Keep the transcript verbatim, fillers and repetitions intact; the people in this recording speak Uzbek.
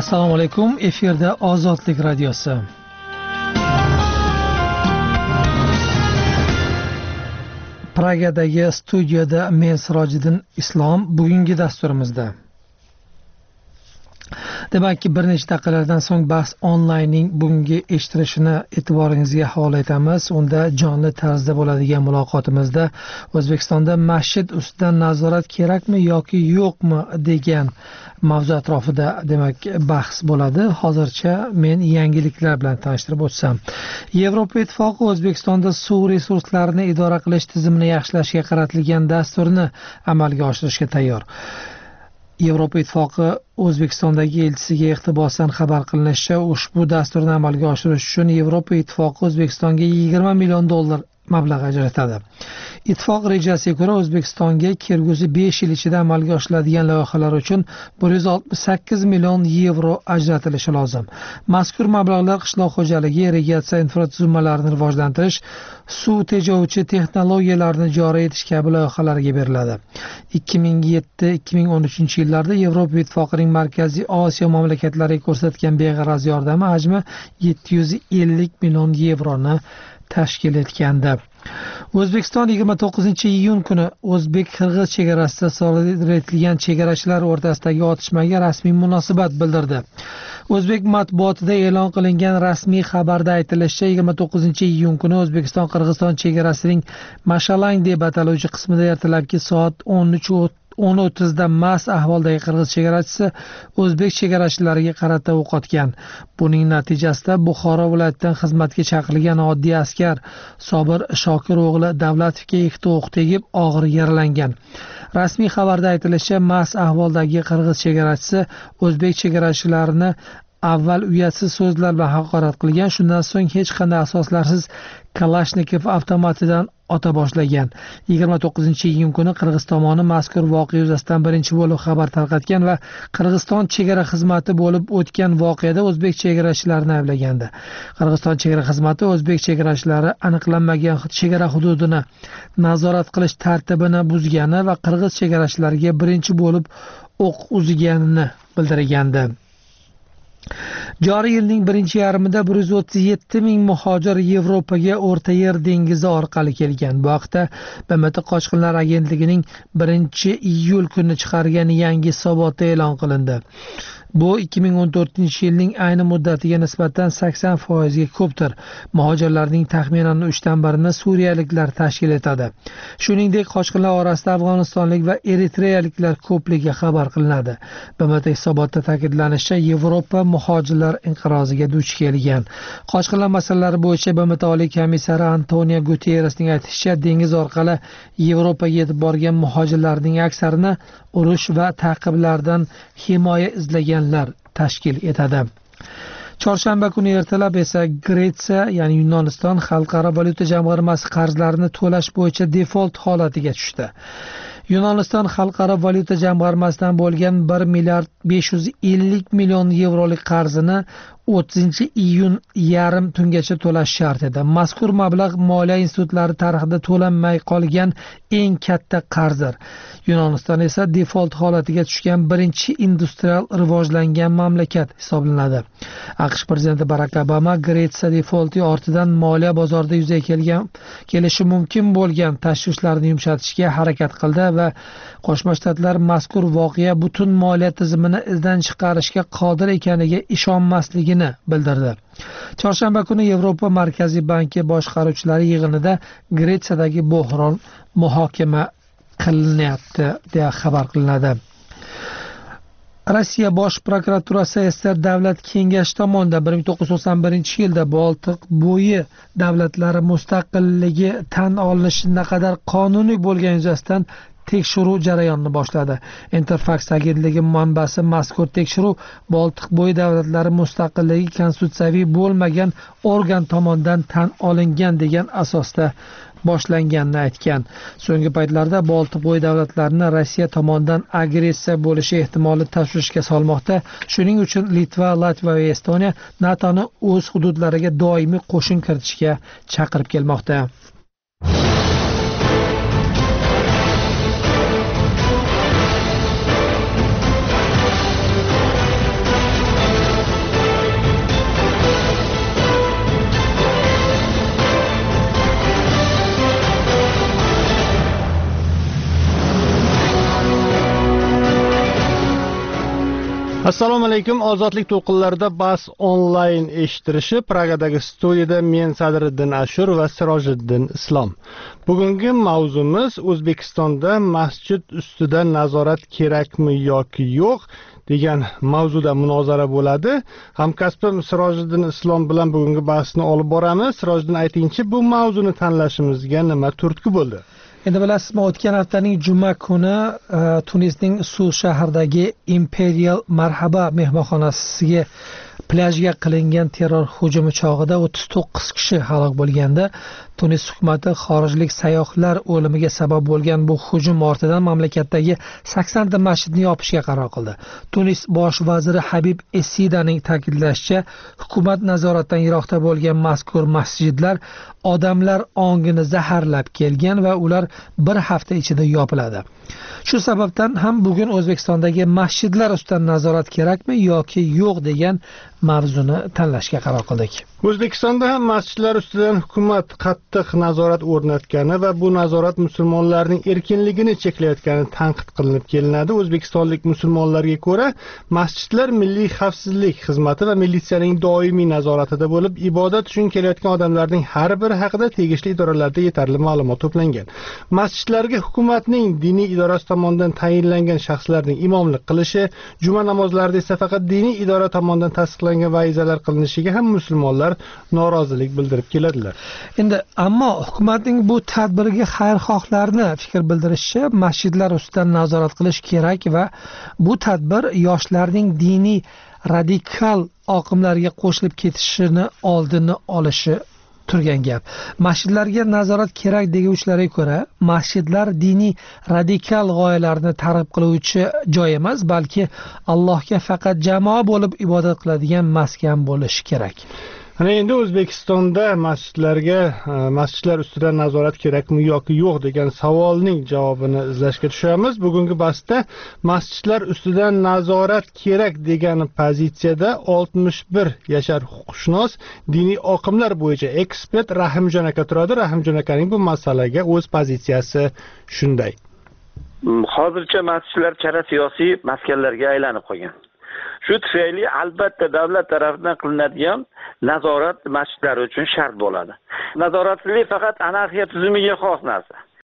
Assalomu alaykum. Efirda Ozodlik radiosi. Pragadagi studiyada men Sirojiddin Islom. Bugungi dasturimizda demakki bir necha daqiqalardan so'ng bahs onlaynning bugungi eshitilishini e'tiboringizga havola etamiz. Unda jonli tarzda bo'ladigan muloqotimizda O'zbekistonda masjid ustidan nazorat kerakmi yoki yo'qmi degan mavzu atrofida demak bahs bo'ladi. Hozircha men yangiliklar bilan tanishtirib o'tsam. Yevropa Ittifoqi O'zbekistonda suv resurslarini idora qilish tizimini yaxshilashga qaratilgan dasturni amalga oshirishga tayyor. Yevropa Ittifoqi O'zbekistondagi elchisiga iqtibosdan xabar qilinishicha, ushbu dasturni amalga oshirish uchun Yevropa Ittifoqi O'zbekistonga yigirma million dollar mablag' ajratadi. Ittifoq rejasiga ko'ra O'zbekistonga kelgusi besh yil ichida amalga oshiriladigan loyihalar uchun bir yuz oltmish sakkiz million yevro ajratilishi lozim. Mazkur mablag'lar qishloq xo'jaligi, irrigatsiya infratuzilmalarini rivojlantirish, suv tejovchi texnologiyalarni joriy etish kabi loyihalarga beriladi. ikki ming yetti ikki ming o'n uchinchi yillarda Yevropa Ittifoqining Markaziy Osiyo mamlakatlariga ko'rsatgan beg'araz yordami hajmi yetti yuz ellik million yevroni tashkil etgandi. O'zbekiston yigirma to'qqizinchi iyun kuni o'zbek-qirg'iz chegarasida sodir etilgan chegarachilar o'rtasidagi otishmaga rasmiy munosabat bildirdi. O'zbek matbuotida e'lon qilingan rasmiy xabarda aytilishicha, yigirma to'qqizinchi iyun kuni O'zbekiston-Qirg'iziston chegarasining Mashalang deb ataluvchi qismida ertalabki soat o'n o'ttiz da mast ahvoldagi qirg'iz chegarachisi o'zbek chegarachilariga qarata o'q otgan. Buning natijasida Buxoro viloyatidan xizmatga chaqirilgan oddiy askar Sobir Shokir o'g'li Davlatovga ikkita o'q tegib og'ir yaralangan. Rasmiy xabarda aytilishicha, mast ahvoldagi qirg'iz chegarachisi o'zbek chegarachilarini avval uyatsiz so'zlar bilan haqorat qilgan, shundan so'ng hech qanday asoslarsiz Kalashnikov avtomatidan ota boshlagan. yigirma to'qqizinchi iyun kuni Qirg'iz tomoni mazkur voqea yuzasidan birinchi bo'lib xabar tarqatgan va Qirg'iziston chegara xizmati bo'lib o'tgan voqeada o'zbek chegarachilarini ayblagandi. Qirg'iziston chegara xizmati o'zbek chegarachilari aniqlanmagan chegara hududini nazorat qilish tartibini buzgani va qirg'iz chegarachilariga birinchi bo'lib o'q uzganini bildirgandi. Joriy yilning birinchi yarmida bir yuz o'ttiz yetti ming muhojir Yevropaga O'rta Yer dengizi orqali kelgan. Bu haqda B M T Qochqinlar agentligining birinchi iyul kuni chiqargan yangi hisobotda e'lon qilindi. Bu ikki ming o'n to'rtinchi yilning ayni muddatiga nisbatan sakson foizga ko'pdir. Muhojirlarning taxminan uchdan birini suriyaliklar tashkil etadi. Shuningdek, qochqinlar orasida afg'onistonlik va eritreyaliklar ko'pligi xabar qilinadi. B M T hisobotida ta'kidlanishicha, Yevropa muhojirlar inqiroziga duch kelgan. Qochqinlar masalalari bo'yicha B M T oliy komissari Antonio Guterresning aytishicha, dengiz orqali Yevropaga yetib borgan muhojirlarning aksarini urush va ta'qiblardan himoya izlaganlar tashkil etadi. Chorshanba kuni ertalab esa Gretsiya, ya'ni Yunoniston Xalqaro valyuta jamg'armasi qarzlarini to'lash bo'yicha default holatiga tushdi. Yunoniston Xalqaro valyuta jamg'armasidan bo'lgan bir milliard besh yuz ellik million yevrolik qarzini o'ttizinchi iyun yarim tungacha to'lash shart edi. Mazkur mablag' moliya institutlari tarixida to'lanmay qolgan eng katta qarzdir. Yunoniston esa default holatiga tushgan birinchi industrial rivojlangan mamlakat hisoblanadi. AQSh prezidenti Barack Obama Gretsiya defaulti ortidan moliya bozorida yuzaga kelgan kelishi mumkin bo'lgan tashvishlarni yumshatishga harakat qildi va Qo'shma Shtatlar mazkur voqea butun moliya tizimini izdan chiqarishga qodir ekaniga ishonmasligini bildirdi. Chorshanba kuni Yevropa Markaziy banki boshqaruvchilari yig'inida Gretsiyadagi bo'hron muhokama qilinyapti deya xabar qilinadi. Rossiya Bosh prokuraturasi esa Davlat kengashi tomonidan bir ming to'qqiz yuz to'qson birinchi yilda Boltiq bo'yi davlatlari mustaqilligi tan olinishi naqadar qonuniy bo'lgani yuzasidan tekshiruv jarayonini boshladi. Interfax agentligi manbasi mazkur tekshiruv Boltiq bo'yi davlatlari mustaqilligi konstitutsiyaviy bo'lmagan organ tomonidan tan olingan degan asosda boshlanganini aytgan. So'nggi paytlarda Boltiq bo'yi davlatlarini Rossiya tomonidan agressiya bo'lishi ehtimoli tashvishga solmoqda. Shuning uchun Litva, Latviya va Estoniya NATOni o'z hududlariga doimiy qo'shin kiritishga chaqirib kelmoqda. Assalomu alaykum. Ozodlik to'lqinlarida bas onlayn eshittirishi Pragadagi studiyada men Sadriddin Ashur va Sirojiddin Islom. Bugungi mavzumiz O'zbekistonda masjid ustidan nazorat kerakmi yoki yo'q degan mavzuda munozara bo'ladi. Hamkasbim Sirojiddin Islom bilan bugungi bahsni olib boramiz. Sirojiddin, aytingchi, bu mavzuni tanlashimizga nima turtki bo'ldi? Endi bilasizmi, o'tgan haftaning juma kuni uh, Tunisning Sus shahridagi Imperial Marhaba mehmonxonasiga plyajga qilingan terror hujumi chog'ida o'ttiz to'qqiz kishi halok bo'lganda, Tunis hukumati xorijlik sayyohlar o'limiga sabab bo'lgan bu hujum ortidan mamlakatdagi sakson ta masjidni yopishga qaror qildi. Tunis bosh vaziri Habib Essidaning ta'kidlashicha, hukumat nazoratidan yiroqda bo'lgan mazkur masjidlar odamlar ongini zaharlab kelgan va ular bir hafta ichida yopiladi. Shu sababdan ham bugun O'zbekistondagi masjidlar ustidan nazorat kerakmi yoki yo'q degan mavzuni tanlashga qaror qildik. O'zbekistonda ham masjidlar ustidan hukumat qattiq nazorat o'rnatgani va bu nazorat musulmonlarning erkinligini cheklayotgani tanqid qilinib kelinadi. O'zbekistonlik musulmonlarga ko'ra, masjidlar milliy xavfsizlik xizmati va militsiyaning doimiy nazoratida bo'lib, ibodat uchun kelayotgan odamlarning har biri haqida tegishli idoralarda yetarli ma'lumot to'plangan. Masjidlarga hukumatning diniy idorasi tomonidan tayinlangan shaxslarning imomlik qilishi, juma namozlarida esa faqat diniy idora tomonidan tasdiqlangan va'zalar qilinishiga ham musulmonlar norozilik bildirib keladilar. Endi ammo hukumatning bu tadbiriga xayrixohlarni fikr bildirishicha, masjidlar ustidan nazorat qilish kerak va bu tadbir yoshlarning diniy radikal oqimlarga qo'shilib ketishini oldini olishi turgan gap. Masjidlarga nazorat kerak deguvchilarga ko'ra, masjidlar diniy radikal g'oyalarni targ'ib qiluvchi joy emas, balki Allohga faqat jamoa bo'lib ibodat qiladigan maskan bo'lishi kerak. Ana endi O'zbekistonda masjidlarga masjidlar ustidan nazorat kerakmi yoki yo'q degan savolning javobini izlashga tushamiz. Bugungi bahsda masjidlar ustidan nazorat kerak degan pozitsiyada oltmish bir yashar huquqshunos diniy oqimlar bo'yicha ekspert Rahimjon aka turadi. Rahimjon akaning bu masalaga o'z pozitsiyasi shunday. Hozircha masjidlar chala siyosiy maskanlarga aylanib qolgan. Shu tufayli albatta davlat tomonidan qilinadigan nazorat masjidlar uchun shart bo'ladi. Nazoratsizlik faqat anarxiya tuzumiga xos narsa.